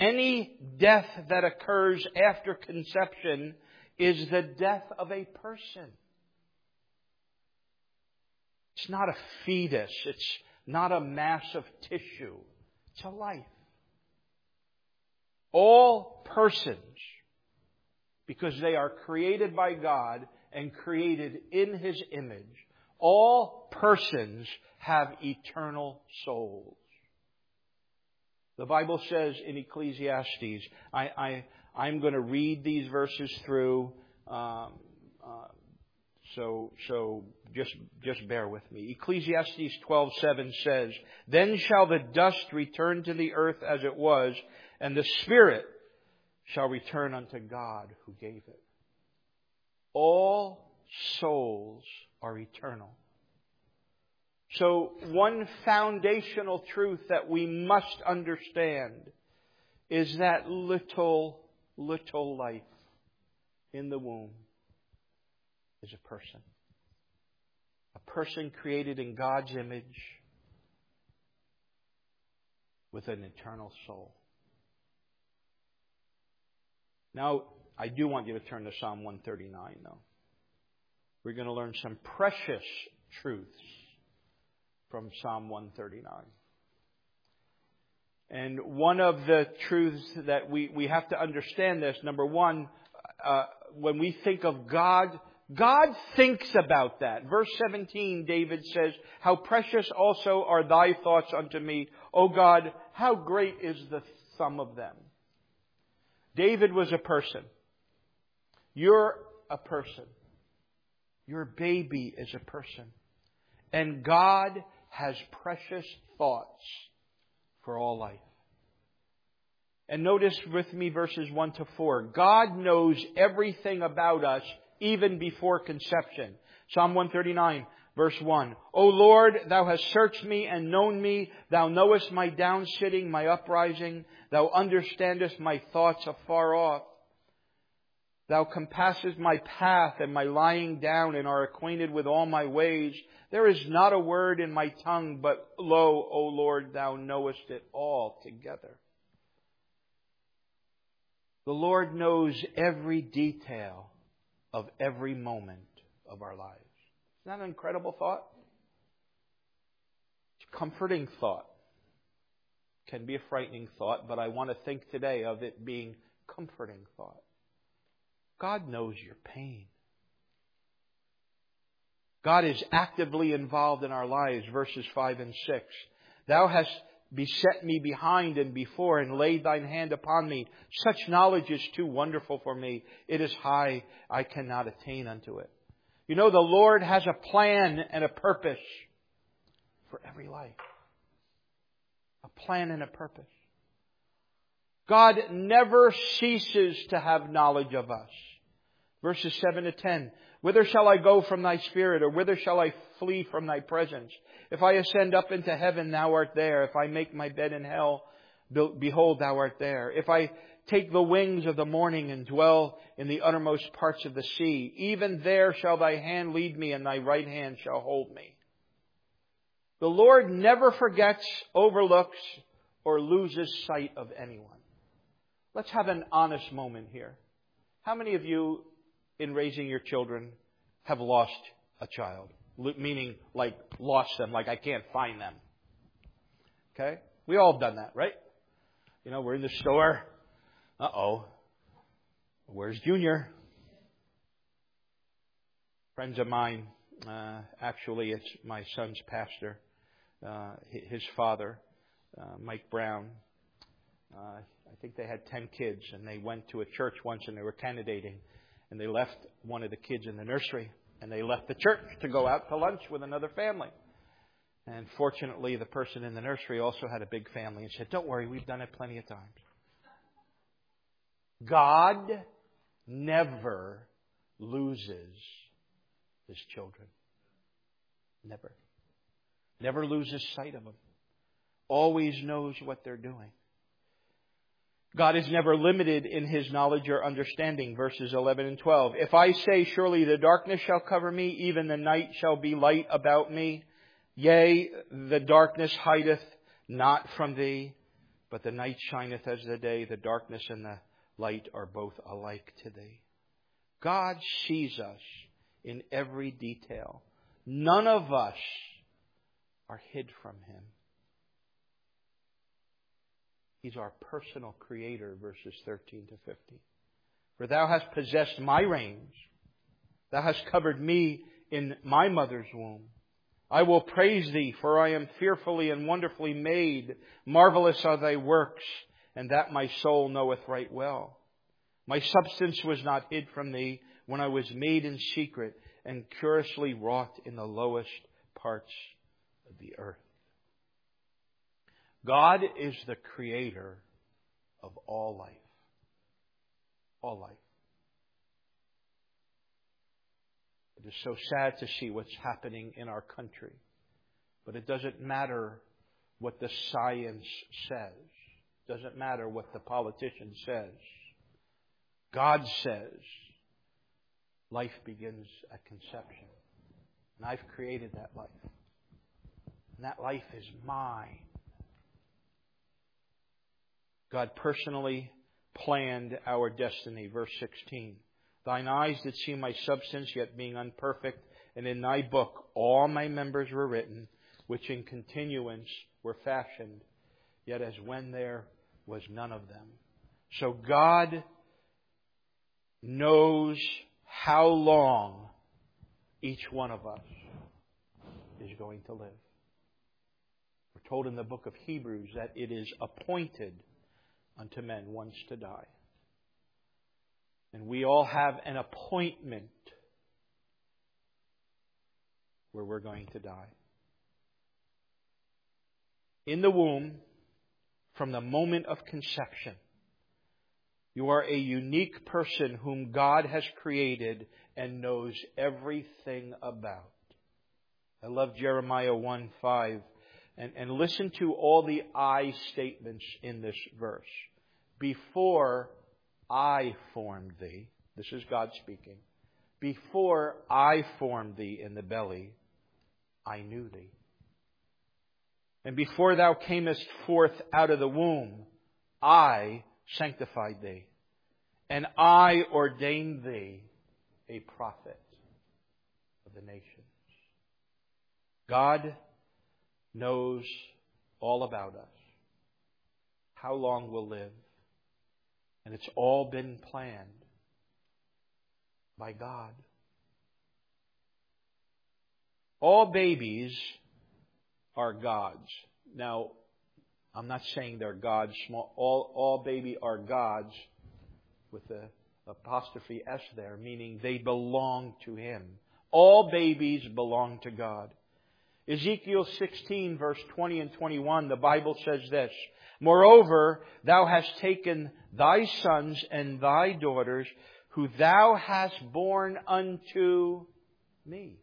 Any death that occurs after conception is the death of a person. It's not a fetus. It's not a mass of tissue. It's a life. All persons, because they are created by God and created in His image, all persons have eternal souls. The Bible says in Ecclesiastes, I'm going to read these verses through, so just bear with me. Ecclesiastes 12:7 says, "Then shall the dust return to the earth as it was, and the spirit shall return unto God who gave it." All souls are eternal. So one foundational truth that we must understand is that little life in the womb is a person. A person created in God's image with an eternal soul. Now, I do want you to turn to Psalm 139, though. We're going to learn some precious truths from Psalm 139. And one of the truths that we have to understand this, number one, when we think of God, God thinks about that. Verse 17, David says, "How precious also are thy thoughts unto me, O God, how great is the sum of them." David was a person. You're a person. Your baby is a person. And God has precious thoughts for all life. And notice with me verses 1 to 4. God knows everything about us even before conception. Psalm 139, verse 1. "O Lord, Thou hast searched me and known me. Thou knowest my downsitting, my uprising. Thou understandest my thoughts afar off. Thou compassest my path and my lying down, and art acquainted with all my ways. There is not a word in my tongue, but lo, O Lord, Thou knowest it all together." The Lord knows every detail of every moment of our lives. Isn't that an incredible thought? It's a comforting thought. It can be a frightening thought, but I want to think today of it being a comforting thought. God knows your pain. God is actively involved in our lives, verses 5 and 6. "Thou hast beset me behind and before, and laid thine hand upon me. Such knowledge is too wonderful for me. It is high, I cannot attain unto it." You know, the Lord has a plan and a purpose for every life. A plan and a purpose. God never ceases to have knowledge of us. Verses 7 to 10. "Whither shall I go from Thy Spirit, or whither shall I flee from Thy presence? If I ascend up into heaven, Thou art there. If I make my bed in hell, behold, Thou art there. If I take the wings of the morning and dwell in the uttermost parts of the sea, even there shall Thy hand lead me, and Thy right hand shall hold me." The Lord never forgets, overlooks, or loses sight of anyone. Let's have an honest moment here. How many of you, in raising your children, have lost a child? Meaning, like, lost them, like I can't find them. Okay? We all have done that, right? You know, we're in the store. Uh-oh. Where's Junior? Friends of mine, actually it's my son's pastor, his father, Mike Brown. I think they had 10 kids, and they went to a church once and they were candidating. And they left one of the kids in the nursery, and they left the church to go out to lunch with another family. And fortunately, the person in the nursery also had a big family and said, "Don't worry, we've done it plenty of times." God never loses His children. Never. Never loses sight of them. Always knows what they're doing. God is never limited in His knowledge or understanding. Verses 11 and 12. "If I say, surely the darkness shall cover me, even the night shall be light about me. Yea, the darkness hideth not from Thee. But the night shineth as the day, the darkness and the light are both alike to thee. God sees us in every detail. None of us are hid from Him. He's our personal creator, verses 13 to 15. For thou hast possessed my reins. Thou hast covered me in my mother's womb. I will praise thee, for I am fearfully and wonderfully made. Marvelous are thy works, and that my soul knoweth right well. My substance was not hid from thee when I was made in secret and curiously wrought in the lowest parts of the earth. God is the creator of all life. All life. It is so sad to see what's happening in our country. But it doesn't matter what the science says. It doesn't matter what the politician says. God says life begins at conception. And I've created that life. And that life is mine. God personally planned our destiny. Verse 16. Thine eyes did see my substance, yet being unperfect, and in thy book all my members were written, which in continuance were fashioned, yet as when there was none of them. So God knows how long each one of us is going to live. We're told in the book of Hebrews that it is appointed unto men once to die. And we all have an appointment where we're going to die. In the womb, from the moment of conception, you are a unique person whom God has created and knows everything about. I love Jeremiah 1:5. And listen to all the I statements in this verse. Before I formed thee, this is God speaking. Before I formed thee in the belly, I knew thee. And before thou camest forth out of the womb, I sanctified thee. And I ordained thee a prophet of the nations. God knows all about us. How long we'll live. And it's all been planned by God. All babies are God's. Now, I'm not saying they're God's. All baby are God's with the apostrophe S there, meaning they belong to Him. All babies belong to God. Ezekiel 16, verse 20 and 21, the Bible says this, Moreover, thou hast taken thy sons and thy daughters, who thou hast borne unto me.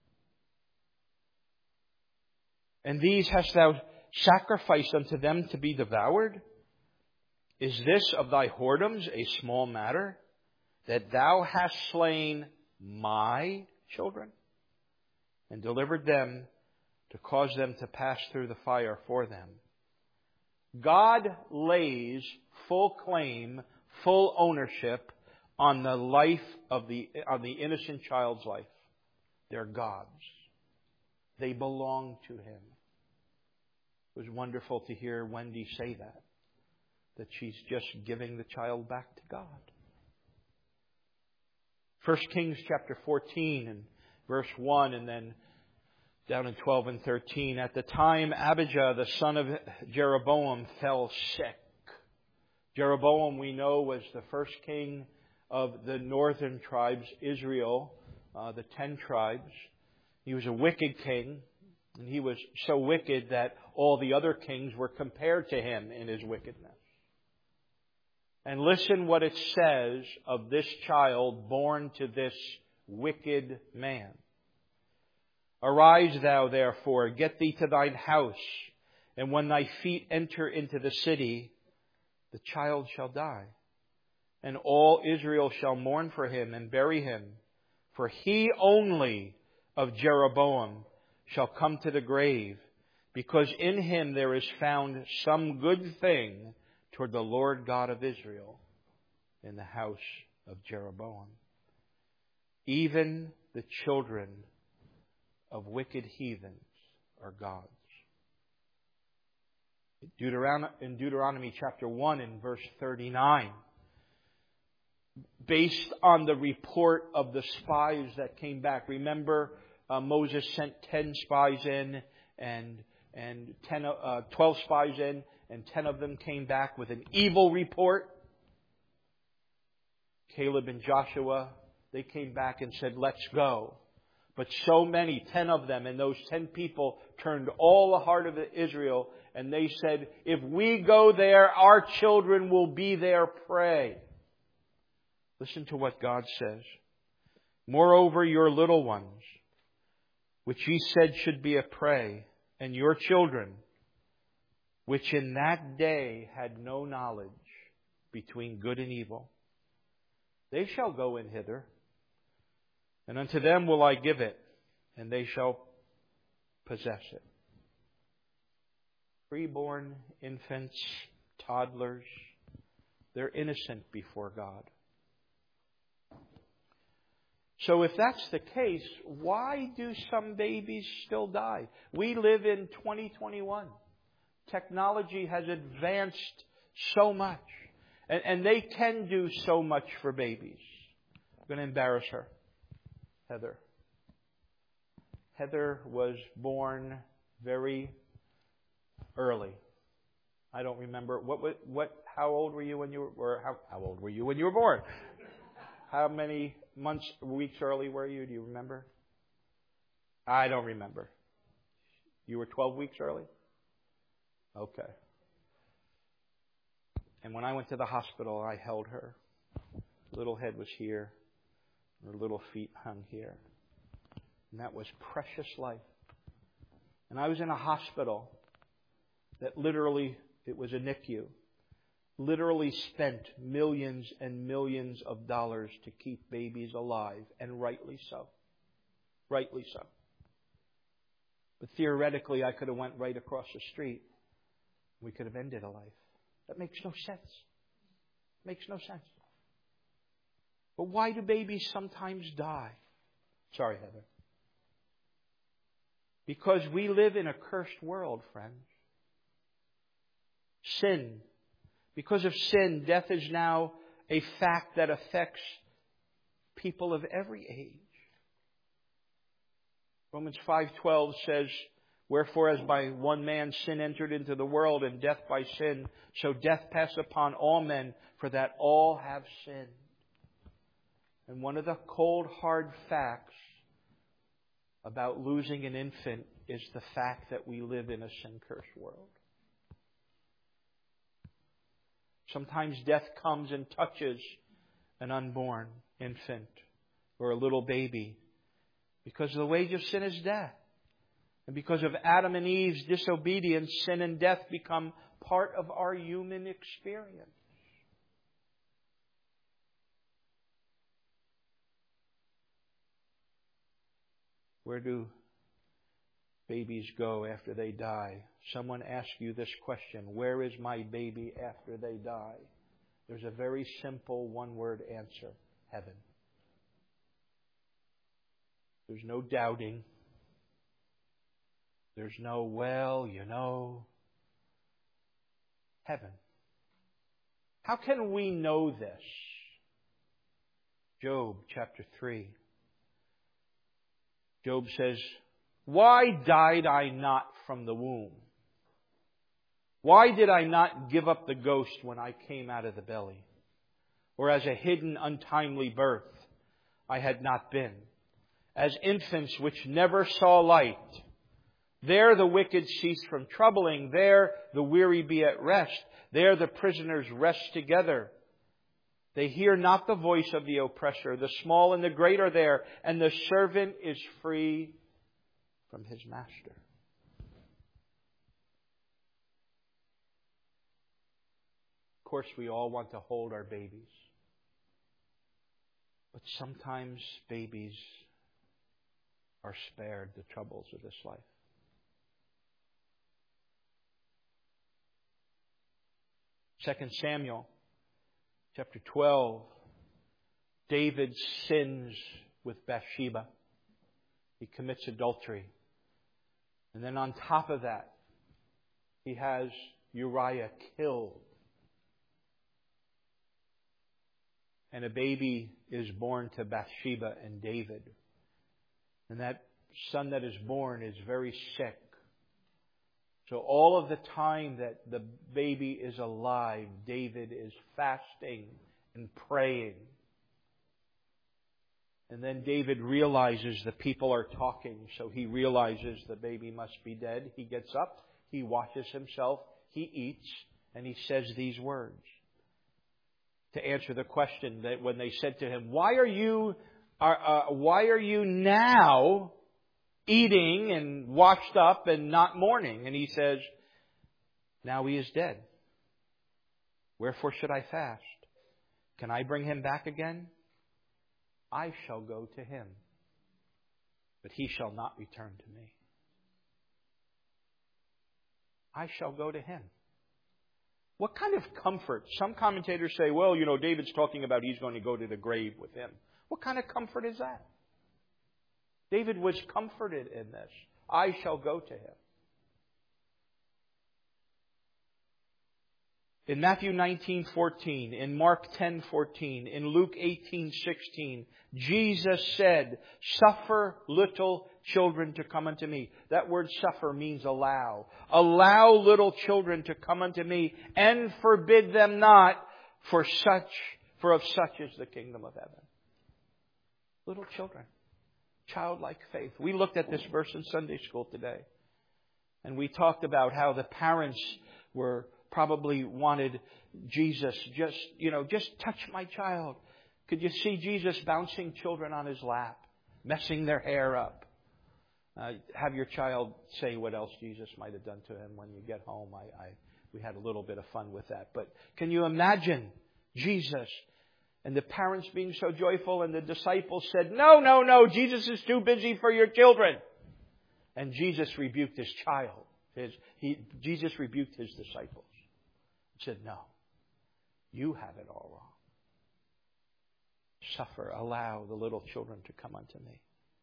And these hast thou sacrificed unto them to be devoured? Is this of thy whoredoms a small matter, that thou hast slain my children, and delivered them to cause them to pass through the fire for them? God lays full claim, full ownership on the life of the innocent child's life. They're God's. They belong to Him. It was wonderful to hear Wendy say that she's just giving the child back to God. 1 Kings chapter 14 and verse 1, and then down in 12 and 13. At the time Abijah, the son of Jeroboam, fell sick. Jeroboam, we know, was the first king of the northern tribes, Israel, the 10 tribes. He was a wicked king, and he was so wicked that all the other kings were compared to him in his wickedness. And listen what it says of this child born to this wicked man. Arise thou, therefore, get thee to thine house, and when thy feet enter into the city, the child shall die. And all Israel shall mourn for him and bury him. For he only of Jeroboam shall come to the grave, because in him there is found some good thing toward the Lord God of Israel in the house of Jeroboam. Even the children of wicked heathens are God's. In Deuteronomy chapter 1 and verse 39, based on the report of the spies that came back. Remember, Moses sent 10 spies in and 12 spies in, and 10 of them came back with an evil report. Caleb and Joshua, they came back and said, let's go. But so many, 10 of them, and those 10 people turned all the heart of Israel, and they said, if we go there, our children will be their prey. Listen to what God says. Moreover, your little ones, which ye said should be a prey, and your children, which in that day had no knowledge between good and evil, they shall go in hither, and unto them will I give it, and they shall possess it. Freeborn infants, toddlers, they're innocent before God. So if that's the case, why do some babies still die? We live in 2021. Technology has advanced so much. And they can do so much for babies. I'm going to embarrass her. Heather. Heather was born very early. I don't remember how old were you when you were, or how old were you when you were born? How many months, weeks early were you? Do you remember? I don't remember. You were 12 weeks early? Okay. And when I went to the hospital, I held her. Little head was here. Her little feet hung here. And that was precious life. And I was in a hospital that literally, it was a NICU, literally spent millions and millions of dollars to keep babies alive, and rightly so. Rightly so. But theoretically, I could have went right across the street. We could have ended a life. That makes no sense. Makes no sense. But why do babies sometimes die? Sorry, Heather. Because we live in a cursed world, friends. Sin. Because of sin, death is now a fact that affects people of every age. Romans 5:12 says, wherefore as by one man sin entered into the world, and death by sin, so death passed upon all men, for that all have sinned. And one of the cold, hard facts about losing an infant is the fact that we live in a sin-cursed world. Sometimes death comes and touches an unborn infant or a little baby because the wage of sin is death. And because of Adam and Eve's disobedience, sin and death become part of our human experience. Where do babies go after they die? Someone asks you this question, where is my baby after they die? There's a very simple one-word answer, heaven. There's no doubting. There's no, well, you know. Heaven. How can we know this? Job chapter 3. Job says, why died I not from the womb? Why did I not give up the ghost when I came out of the belly? Or as a hidden, untimely birth I had not been. As infants which never saw light. There the wicked cease from troubling. There the weary be at rest. There the prisoners rest together. They hear not the voice of the oppressor. The small and the great are there, and the servant is free from his master. Of course, we all want to hold our babies. But sometimes babies are spared the troubles of this life. 2 Samuel chapter 12, David sins with Bathsheba. He commits adultery. And then on top of that, he has Uriah killed. And a baby is born to Bathsheba and David. And that son that is born is very sick. So all of the time that the baby is alive, David is fasting and praying. And then David realizes the people are talking, so he realizes the baby must be dead. He gets up, he washes himself, he eats, and he says these words. To answer the question that when they said to him, why are you now eating and washed up and not mourning? And he says, now he is dead. Wherefore should I fast? Can I bring him back again? I shall go to him, but he shall not return to me. I shall go to him. What kind of comfort? Some commentators say, well, David's talking about he's going to go to the grave with him. What kind of comfort is that? David was comforted in this. I shall go to him. In Matthew 19:14, in Mark 10:14, in Luke 18:16, Jesus said, suffer little children to come unto me. That word suffer means allow. Allow little children to come unto me and forbid them not, for of such is the kingdom of heaven. Little children. Childlike faith. We looked at this verse in Sunday school today. And we talked about how the parents probably wanted Jesus, just touch my child. Could you see Jesus bouncing children on his lap, messing their hair up? Have your child say what else Jesus might have done to him when you get home. We had a little bit of fun with that. But can you imagine Jesus and the parents being so joyful, and the disciples said, no, Jesus is too busy for your children. And Jesus rebuked his child. Jesus rebuked his disciples. He said, no, you have it all wrong. Suffer, allow the little children to come unto me.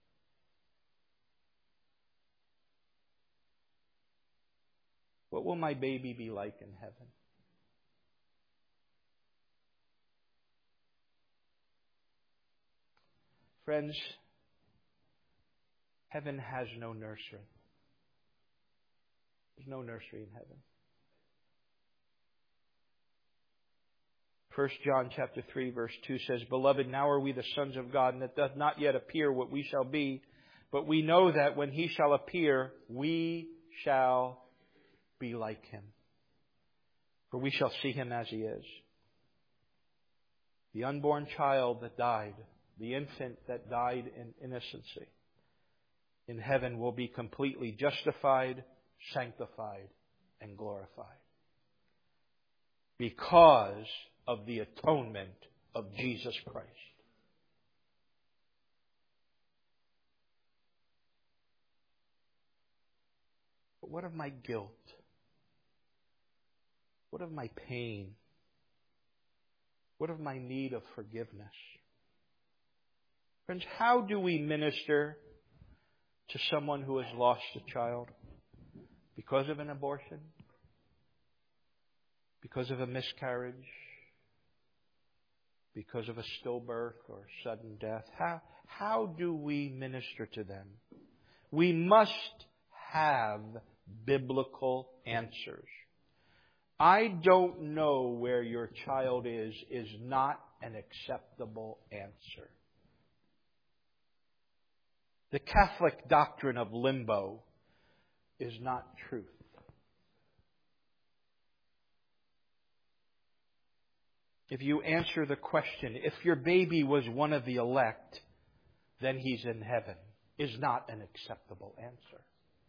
What will my baby be like in heaven? Friends, heaven has no nursery. There's no nursery in heaven. 1 John chapter 3 verse 2 says, Beloved, now are we the sons of God, and it doth not yet appear what we shall be. But we know that when he shall appear, we shall be like him. For we shall see him as he is. The unborn child that died, the infant that died in innocency, in heaven will be completely justified, sanctified, and glorified. Because of the atonement of Jesus Christ. But what of my guilt? What of my pain? What of my need of forgiveness? Friends, how do we minister to someone who has lost a child? Because of an abortion? Because of a miscarriage? Because of a stillbirth or sudden death? How do we minister to them? We must have biblical answers. I don't know where your child is not an acceptable answer. The Catholic doctrine of limbo is not truth. If you answer the question, if your baby was one of the elect, then he's in heaven, is not an acceptable answer.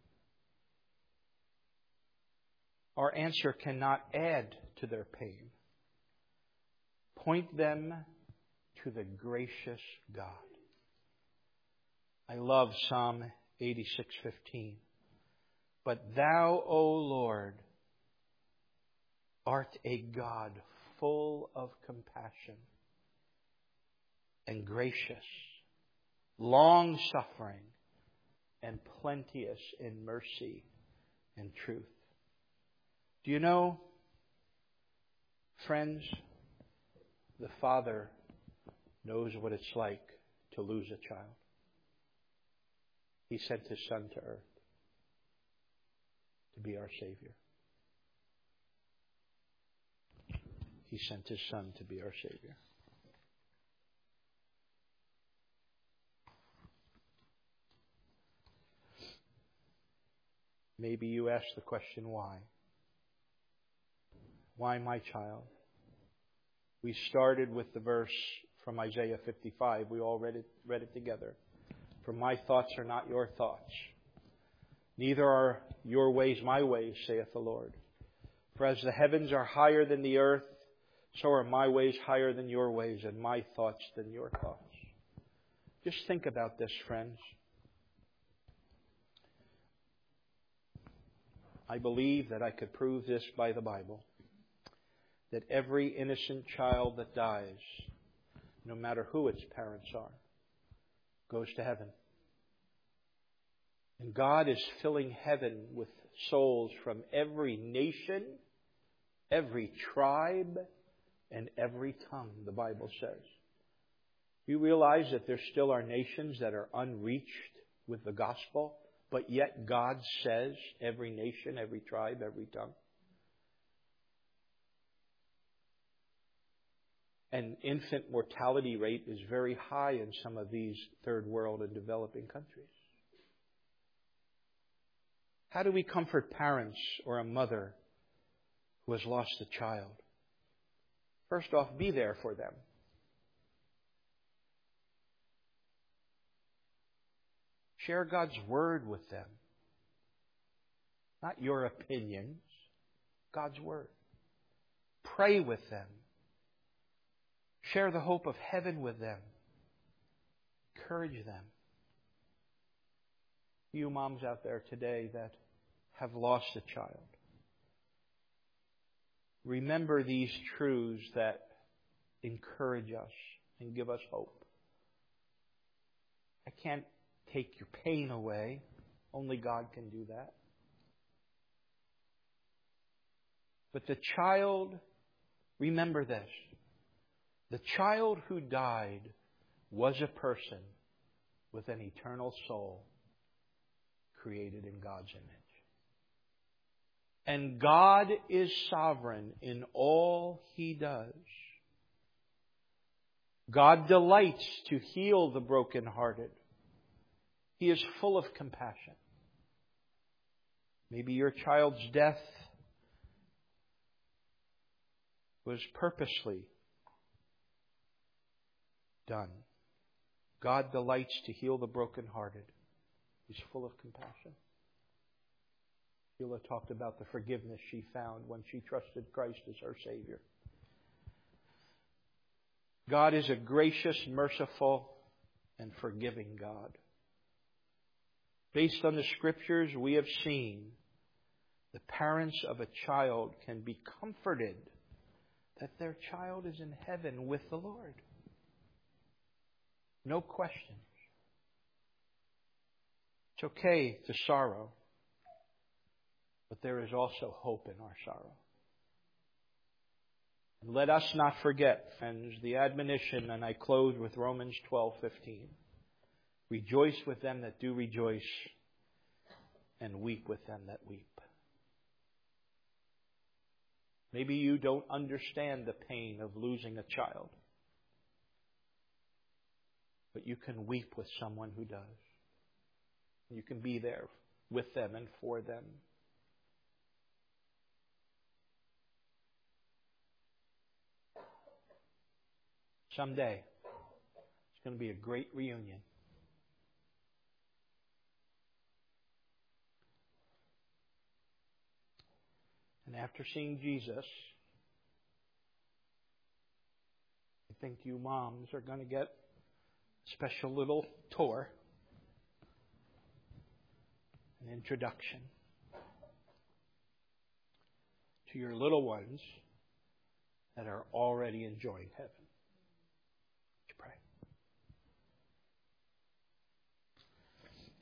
Our answer cannot add to their pain. Point them to the gracious God. I love Psalm 86:15. But thou, O Lord, art a God full of compassion and gracious, long-suffering, and plenteous in mercy and truth. Do you know, friends, the Father knows what it's like to lose a child. He sent His Son to earth to be our Savior. He sent His Son to be our Savior. Maybe you ask the question, why? Why my child? We started with the verse from Isaiah 55. We all read it together. For my thoughts are not your thoughts. Neither are your ways my ways, saith the Lord. For as the heavens are higher than the earth, so are my ways higher than your ways, and my thoughts than your thoughts. Just think about this, friends. I believe that I could prove this by the Bible. That every innocent child that dies, no matter who its parents are, goes to heaven. And God is filling heaven with souls from every nation, every tribe, and every tongue, the Bible says. You realize that there still are nations that are unreached with the gospel, but yet God says every nation, every tribe, every tongue. And infant mortality rate is very high in some of these third world and developing countries. How do we comfort parents or a mother who has lost a child? First off, be there for them. Share God's Word with them. Not your opinions, God's Word. Pray with them. Share the hope of heaven with them. Encourage them. You moms out there today that have lost a child, remember these truths that encourage us and give us hope. I can't take your pain away. Only God can do that. But the child, remember this. The child who died was a person with an eternal soul created in God's image. And God is sovereign in all He does. God delights to heal the brokenhearted. He is full of compassion. Maybe your child's death was purposely done. God delights to heal the brokenhearted. He's full of compassion. Sheila talked about the forgiveness she found when she trusted Christ as her Savior. God is a gracious, merciful, and forgiving God. Based on the Scriptures, we have seen the parents of a child can be comforted that their child is in heaven with the Lord. No questions. It's okay to sorrow, but there is also hope in our sorrow. And let us not forget, friends, the admonition, and I close with Romans 12:15. Rejoice with them that do rejoice, and weep with them that weep. Maybe you don't understand the pain of losing a child, but you can weep with someone who does. You can be there with them and for them. Someday, it's going to be a great reunion. And after seeing Jesus, I think you moms are going to get a special little tour, an introduction to your little ones that are already enjoying heaven.